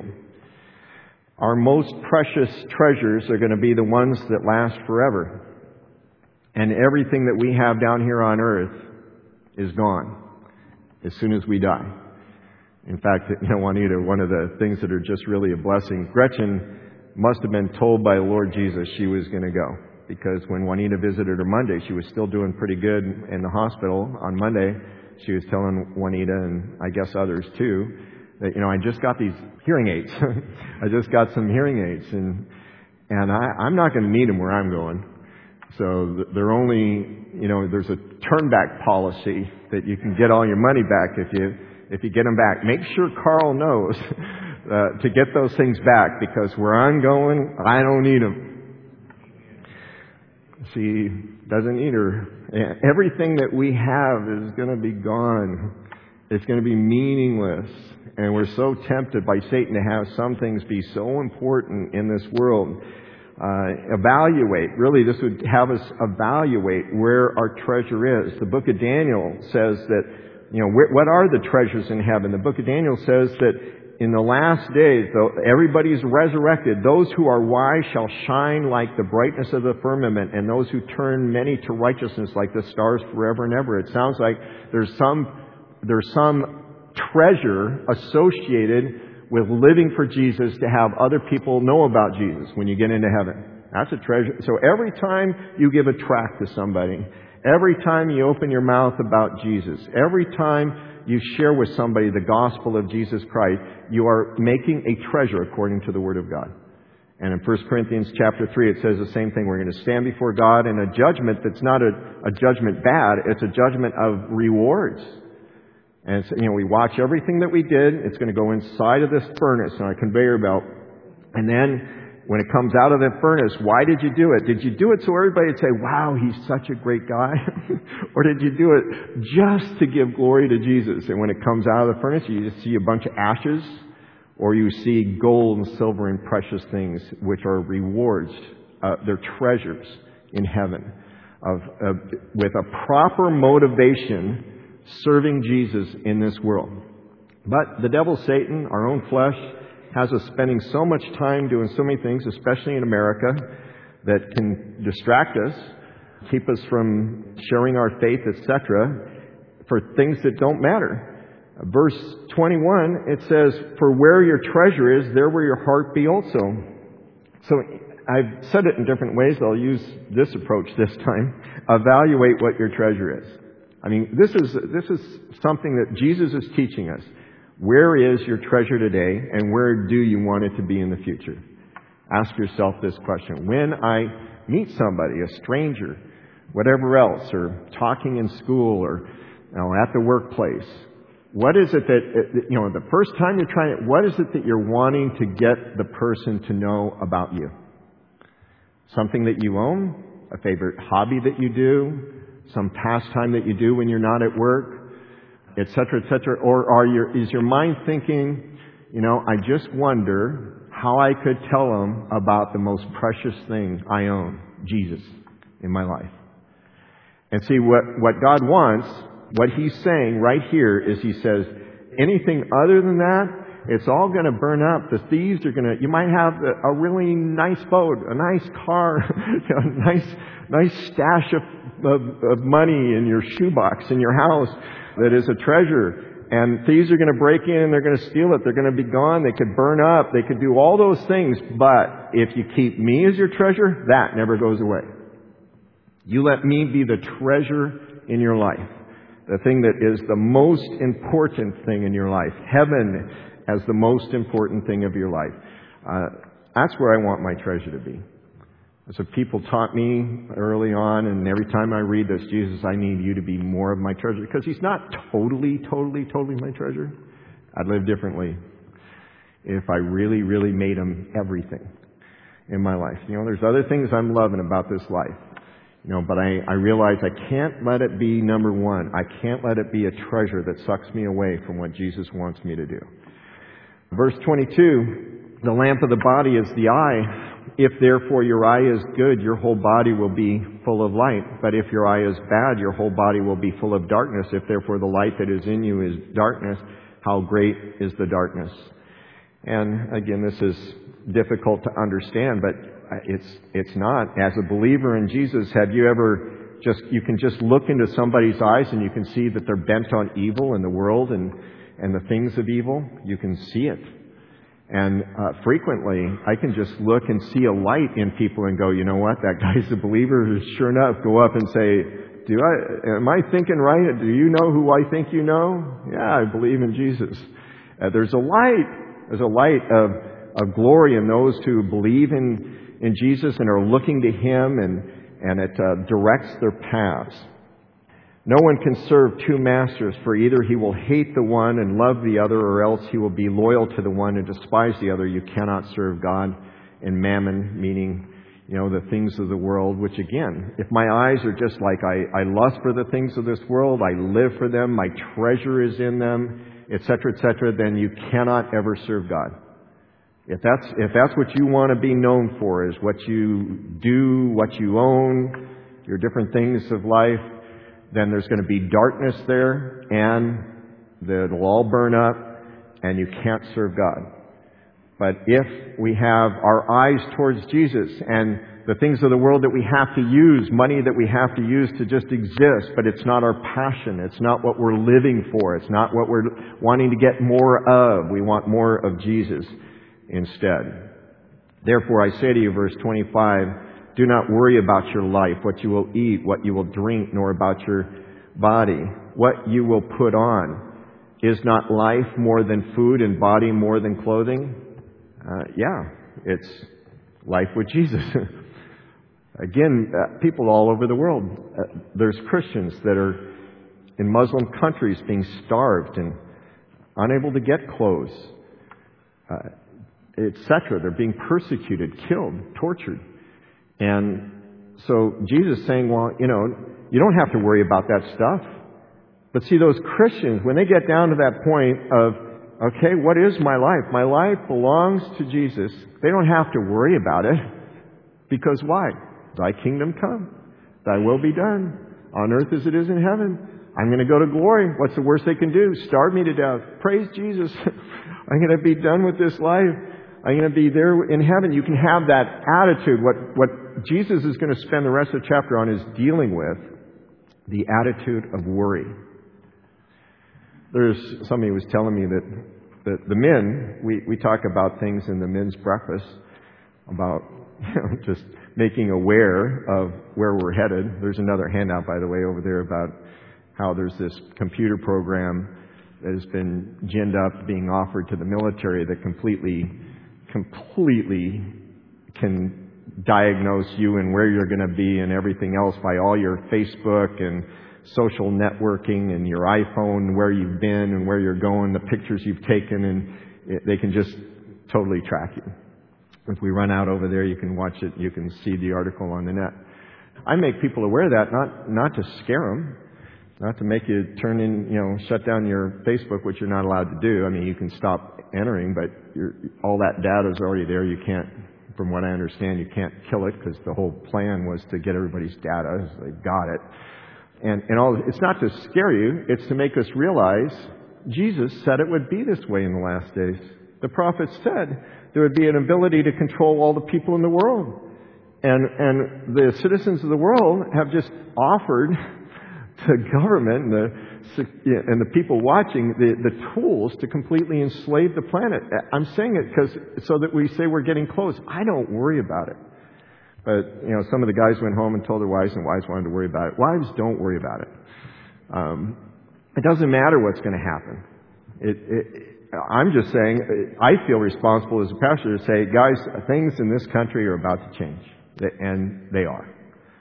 Our most precious treasures are going to be the ones that last forever. And everything that we have down here on earth is gone as soon as we die. In fact, you know, Juanita, one of the things that are just really a blessing, Gretchen must have been told by the Lord Jesus she was going to go. Because when Juanita visited her Monday, she was still doing pretty good in the hospital. On Monday, she was telling Juanita, and I guess others too, that, you know, I just got these hearing aids. I just got some hearing aids, and and I, I'm not going to need them where I'm going. So they're only, you know, there's a turn back policy that you can get all your money back if you if you get them back. Make sure Carl knows uh, to get those things back, because where I'm going, I don't need them. She doesn't need her. Everything that we have is going to be gone. It's going to be meaningless. And we're so tempted by Satan to have some things be so important in this world. Uh, evaluate. Really, this would have us evaluate where our treasure is. The book of Daniel says that, you know, what are the treasures in heaven? The book of Daniel says that in the last days, though everybody's resurrected, those who are wise shall shine like the brightness of the firmament, and those who turn many to righteousness like the stars forever and ever. It sounds like there's some there's some treasure associated with living for Jesus, to have other people know about Jesus when you get into heaven. That's a treasure. So every time you give a tract to somebody, every time you open your mouth about Jesus, every time you share with somebody the gospel of Jesus Christ, you are making a treasure according to the Word of God. And in First Corinthians chapter three, it says the same thing. We're going to stand before God in a judgment that's not a, a judgment bad. It's a judgment of rewards. And it's, you know, we watch everything that we did. It's going to go inside of this furnace on a conveyor belt. And then when it comes out of the furnace, why did you do it? Did you do it so everybody would say, wow, he's such a great guy? Or did you do it just to give glory to Jesus? And when it comes out of the furnace, you just see a bunch of ashes, or you see gold and silver and precious things, which are rewards. Uh, they're treasures in heaven of, of with a proper motivation serving Jesus in this world. But the devil, Satan, our own flesh, has us spending so much time doing so many things, especially in America, that can distract us, keep us from sharing our faith, et cetera, for things that don't matter. Verse twenty-one, it says, "For where your treasure is, there will your heart be also." So I've said it in different ways. I'll use this approach this time. Evaluate what your treasure is. I mean, this is this is something that Jesus is teaching us. Where is your treasure today, and where do you want it to be in the future? Ask yourself this question. When I meet somebody, a stranger, whatever else, or talking in school, or, you know, at the workplace, what is it that, you know, the first time you're trying it, what is it that you're wanting to get the person to know about you? Something that you own? A favorite hobby that you do? Some pastime that you do when you're not at work, et cetera, et cetera? Or are your, is your mind thinking, you know, I just wonder how I could tell them about the most precious thing I own, Jesus, in my life? And see, what, what God wants, what He's saying right here is He says, anything other than that, it's all going to burn up. The thieves are going to, you might have a, a really nice boat, a nice car, you know, a nice, nice stash of, of, of money in your shoebox in your house that is a treasure. And thieves are going to break in, they're going to steal it, they're going to be gone, they could burn up, they could do all those things. But if you keep me as your treasure, that never goes away. You let me be the treasure in your life. The thing that is the most important thing in your life. Heaven as the most important thing of your life. Uh, that's where I want my treasure to be. So people taught me early on, and every time I read this, Jesus, I need you to be more of my treasure. Because He's not totally, totally, totally my treasure. I'd live differently if I really, really made Him everything in my life. You know, there's other things I'm loving about this life. You know, but I, I realize I can't let it be number one. I can't let it be a treasure that sucks me away from what Jesus wants me to do. Verse twenty-two, the lamp of the body is the eye. If therefore your eye is good, your whole body will be full of light. But if your eye is bad, your whole body will be full of darkness. If therefore the light that is in you is darkness, how great is the darkness? And again, this is difficult to understand, but it's it's not. As a believer in Jesus, have you ever just, you can just look into somebody's eyes and you can see that they're bent on evil in the world, and and the things of evil, you can see it. And uh, frequently, I can just look and see a light in people and go, you know what, that guy's a believer. Sure enough, go up and say, Do I, am I thinking right? Do you know who I think you know? Yeah, I believe in Jesus. Uh, there's a light. There's a light of, of glory in those who believe in, in Jesus and are looking to Him, and, and it uh, directs their paths. No one can serve two masters, for either he will hate the one and love the other, or else he will be loyal to the one and despise the other. You cannot serve God and mammon, meaning, you know, the things of the world, which again, if my eyes are just like I, I lust for the things of this world, I live for them, my treasure is in them, et cetera, et cetera, then you cannot ever serve God. If that's, if that's what you want to be known for, is what you do, what you own, your different things of life, then there's going to be darkness there, and it'll all burn up, and you can't serve God. But if we have our eyes towards Jesus and the things of the world that we have to use, money that we have to use to just exist, but it's not our passion, it's not what we're living for, it's not what we're wanting to get more of, we want more of Jesus instead. Therefore I say to you, verse twenty-five, do not worry about your life, what you will eat, what you will drink, nor about your body, what you will put on. Is not life more than food and body more than clothing? Uh, yeah, it's life with Jesus. Again, uh, people all over the world. Uh, there's Christians that are in Muslim countries being starved and unable to get clothes, uh, et cetera. They're being persecuted, killed, tortured. And so Jesus is saying, well, you know, you don't have to worry about that stuff. But see, those Christians, when they get down to that point of, okay, what is my life? My life belongs to Jesus. They don't have to worry about it. Because why? Thy kingdom come. Thy will be done. On earth as it is in heaven. I'm going to go to glory. What's the worst they can do? Starve me to death. Praise Jesus. I'm going to be done with this life. I'm going to be there in heaven. You can have that attitude. What, what Jesus is going to spend the rest of the chapter on is dealing with the attitude of worry. There's somebody was telling me that, that the men, we, we talk about things in the men's breakfast, about, you know, just making aware of where we're headed. There's another handout, by the way, over there about how there's this computer program that has been ginned up being offered to the military that completely, completely can diagnose you and where you're going to be and everything else by all your Facebook and social networking and your iPhone, where you've been and where you're going, the pictures you've taken, and it, they can just totally track you. If we run out over there, you can watch it. You can see the article on the net. I make people aware of that, not not to scare them, not to make you turn in, you know, shut down your Facebook, which you're not allowed to do. I mean, you can stop entering, but you're, all that data is already there. You can't, from what I understand, you can't kill it because the whole plan was to get everybody's data. So they got it. And, and all, it's not to scare you, it's to make us realize Jesus said it would be this way in the last days. The prophets said there would be an ability to control all the people in the world. And, and the citizens of the world have just offered the government and the, and the people watching the, the tools to completely enslave the planet. I'm saying it because so that we say we're getting close. I don't worry about it. But, you know, some of the guys went home and told their wives, and wives wanted to worry about it. Wives, don't worry about it. Um, it doesn't matter what's going to happen. It, it, I'm just saying, I feel responsible as a pastor to say, guys, things in this country are about to change. And they are.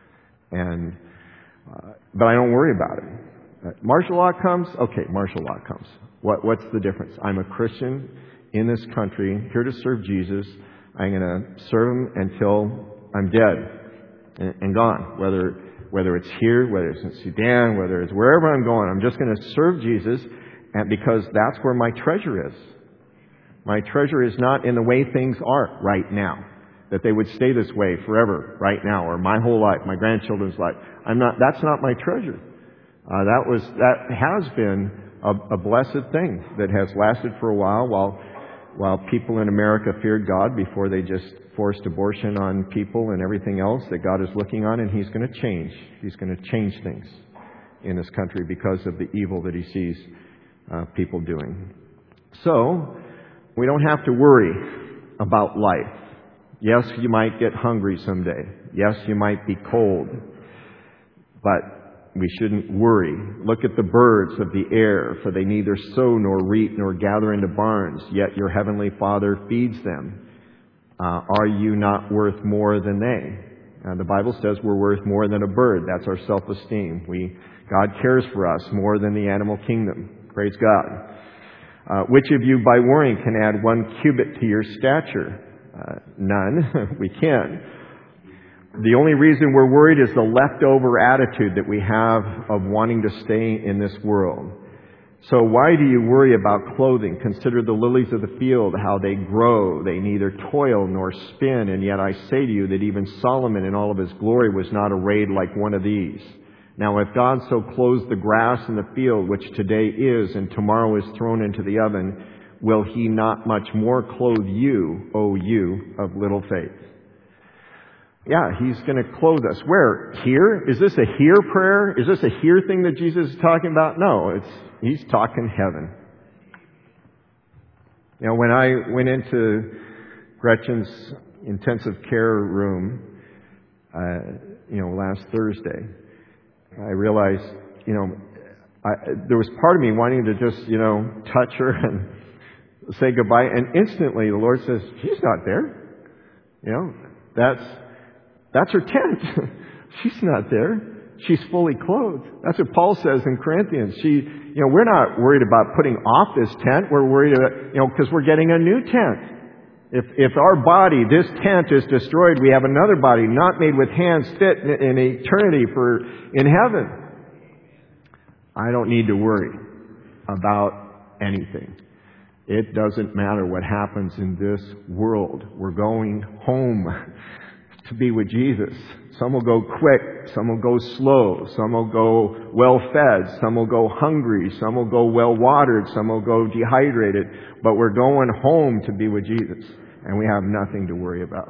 And, uh, but I don't worry about it. Uh, martial law comes? Okay, martial law comes. What, what's the difference? I'm a Christian in this country, here to serve Jesus. I'm going to serve Him until I'm dead and, and gone. Whether whether it's here, whether it's in Sudan, whether it's wherever I'm going, I'm just going to serve Jesus, and because that's where my treasure is. My treasure is not in the way things are right now, that they would stay this way forever right now, or my whole life, my grandchildren's life. I'm not. That's not my treasure. Uh, that was that has been a, a blessed thing that has lasted for a while, while while people in America feared God before they just forced abortion on people and everything else that God is looking on, and He's going to change. He's going to change things in this country because of the evil that He sees uh, people doing? So, we don't have to worry about life. Yes, you might get hungry someday. Yes, you might be cold. But we shouldn't worry. Look at the birds of the air, for they neither sow nor reap nor gather into barns, yet your heavenly Father feeds them. Uh, are you not worth more than they? Uh, the Bible says we're worth more than a bird. That's our self-esteem. We, God cares for us more than the animal kingdom. Praise God. Uh, which of you by worrying can add one cubit to your stature? Uh, none. We can't. The only reason we're worried is the leftover attitude that we have of wanting to stay in this world. So why do you worry about clothing? Consider the lilies of the field, how they grow. They neither toil nor spin. And yet I say to you that even Solomon in all of his glory was not arrayed like one of these. Now if God so clothes the grass in the field, which today is and tomorrow is thrown into the oven, will He not much more clothe you, O you of little faith? Yeah, He's going to clothe us. Where? Here? Is this a here prayer? Is this a here thing that Jesus is talking about? No, it's He's talking heaven. You know, when I went into Gretchen's intensive care room, uh, you know, last Thursday, I realized, you know, I, there was part of me wanting to just, you know, touch her and say goodbye. And instantly the Lord says, she's not there. You know, that's, that's her tent. She's not there. She's fully clothed. That's what Paul says in Corinthians. She, you know, we're not worried about putting off this tent. We're worried about, you know, because we're getting a new tent. If, if our body, this tent is destroyed, we have another body not made with hands fit in, in eternity for, in heaven. I don't need to worry about anything. It doesn't matter what happens in this world. We're going home to be with Jesus. Some will go quick. Some will go slow. Some will go well-fed. Some will go hungry. Some will go well-watered. Some will go dehydrated. But we're going home to be with Jesus. And we have nothing to worry about.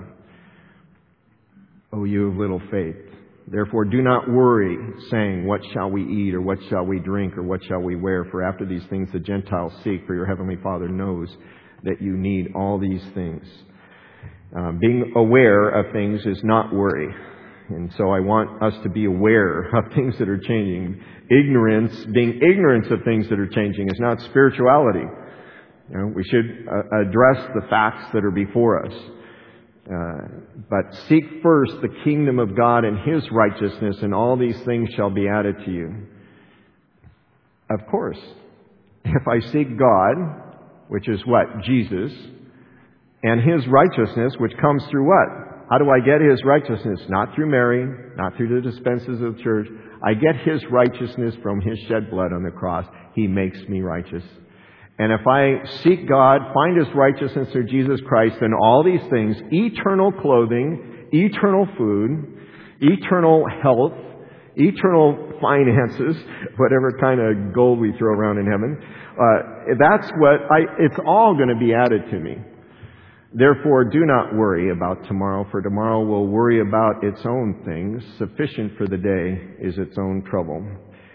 O you of little faith. Therefore do not worry, saying, what shall we eat, or what shall we drink, or what shall we wear? For after these things the Gentiles seek, for your heavenly Father knows that you need all these things. Uh, being aware of things is not worry. And so I want us to be aware of things that are changing. Ignorance, being ignorant of things that are changing is not spirituality. You know, we should uh, address the facts that are before us. Uh, but seek first the kingdom of God and His righteousness, and all these things shall be added to you. Of course, if I seek God, which is what? Jesus, and His righteousness, which comes through what? How do I get His righteousness? Not through Mary, not through the dispenses of the church. I get His righteousness from His shed blood on the cross. He makes me righteous. And if I seek God, find His righteousness through Jesus Christ, then all these things, eternal clothing, eternal food, eternal health, eternal finances, whatever kind of gold we throw around in heaven, uh, that's what I, it's all going to be added to me. Therefore, do not worry about tomorrow, for tomorrow will worry about its own things. Sufficient for the day is its own trouble.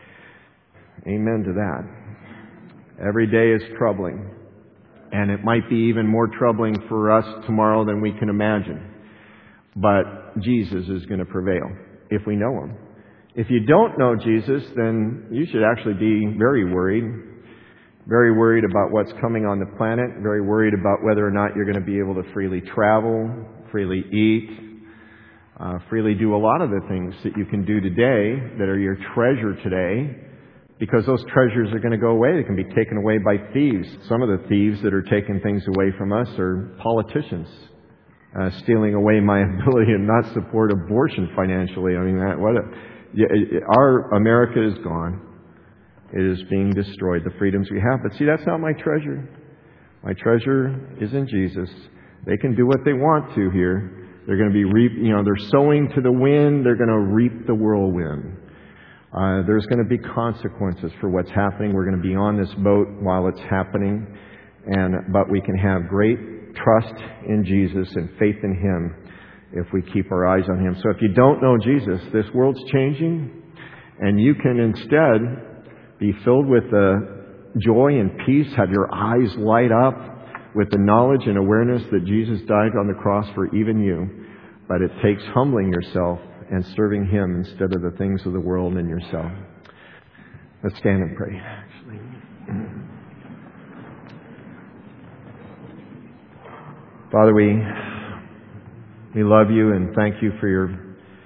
Amen to that. Every day is troubling. And it might be even more troubling for us tomorrow than we can imagine. But Jesus is going to prevail if we know Him. If you don't know Jesus, then you should actually be very worried. Very worried about what's coming on the planet. Very worried about whether or not you're going to be able to freely travel, freely eat, uh, freely do a lot of the things that you can do today that are your treasure today. Because those treasures are going to go away. They can be taken away by thieves. Some of the thieves that are taking things away from us are politicians. Uh, stealing away my ability to not support abortion financially. I mean, that, what a, yeah, it, our America is gone. It is being destroyed, the freedoms we have. But see, that's not my treasure. My treasure is in Jesus. They can do what they want to here. They're going to be reap, you know, they're sowing to the wind. They're going to reap the whirlwind. Uh, there's going to be consequences for what's happening. We're going to be on this boat while it's happening. And, but we can have great trust in Jesus and faith in Him if we keep our eyes on Him. So if you don't know Jesus, this world's changing, and you can instead be filled with the joy and peace, have your eyes light up with the knowledge and awareness that Jesus died on the cross for even you. But it takes humbling yourself and serving Him instead of the things of the world and yourself. Let's stand and pray. Actually. Father, we we love you and thank you for your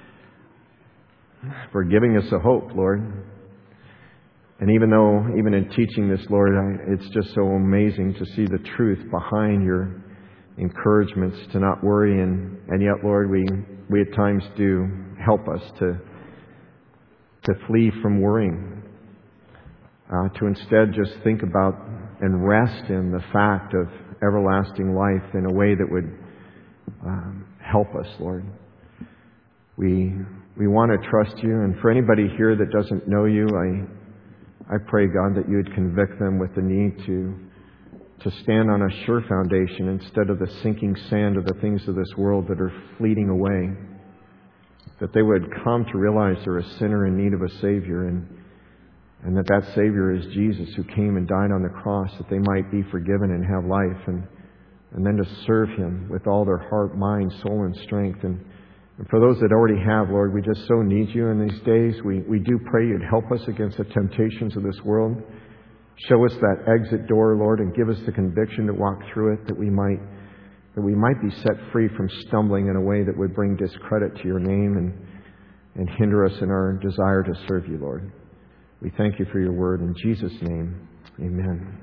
for giving us a hope, Lord. And even though, even in teaching this, Lord, I, it's just so amazing to see the truth behind your encouragements to not worry. And, and yet, Lord, we, we at times do help us to, to flee from worrying. Uh, to instead just think about and rest in the fact of everlasting life in a way that would um, help us, Lord. We we want to trust you. And for anybody here that doesn't know you, I I pray, God, that you would convict them with the need to to stand on a sure foundation instead of the sinking sand of the things of this world that are fleeting away. That they would come to realize they're a sinner in need of a Savior, and and that that Savior is Jesus, who came and died on the cross that they might be forgiven and have life, and and then to serve Him with all their heart, mind, soul, and strength. And, and for those that already have, Lord, we just so need you in these days. We, we do pray you'd help us against the temptations of this world. Show us that exit door, Lord, and give us the conviction to walk through it, that we might that we might be set free from stumbling in a way that would bring discredit to your name and, and hinder us in our desire to serve you, Lord. We thank you for your word. In Jesus' name, amen.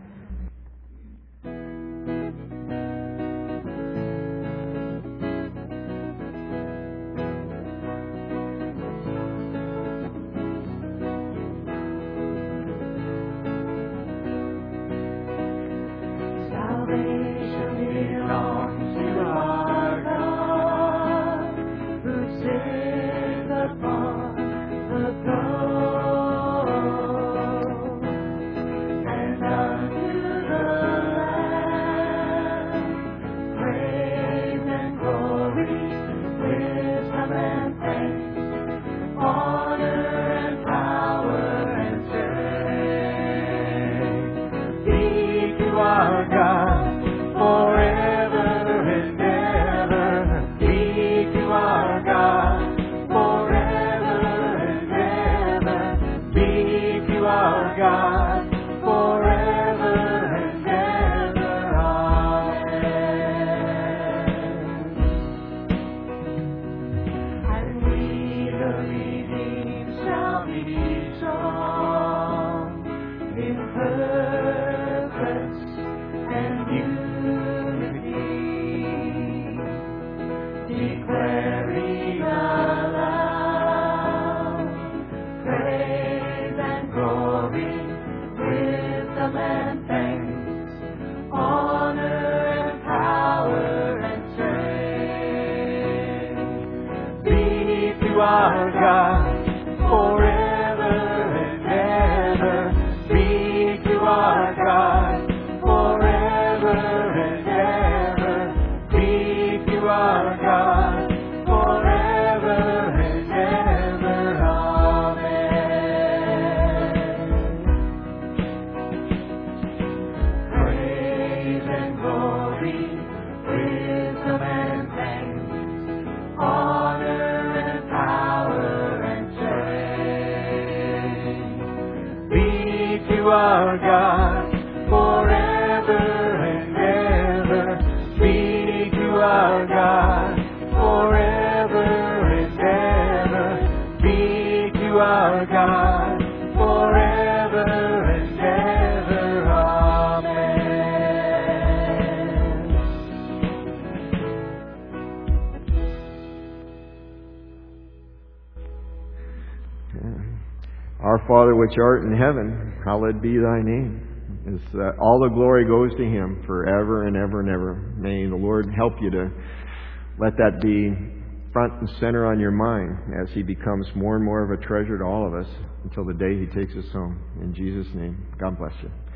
Our Father which art in heaven, hallowed be thy name. As, uh, all the glory goes to Him forever and ever and ever. May the Lord help you to let that be front and center on your mind as He becomes more and more of a treasure to all of us until the day He takes us home. In Jesus' name, God bless you.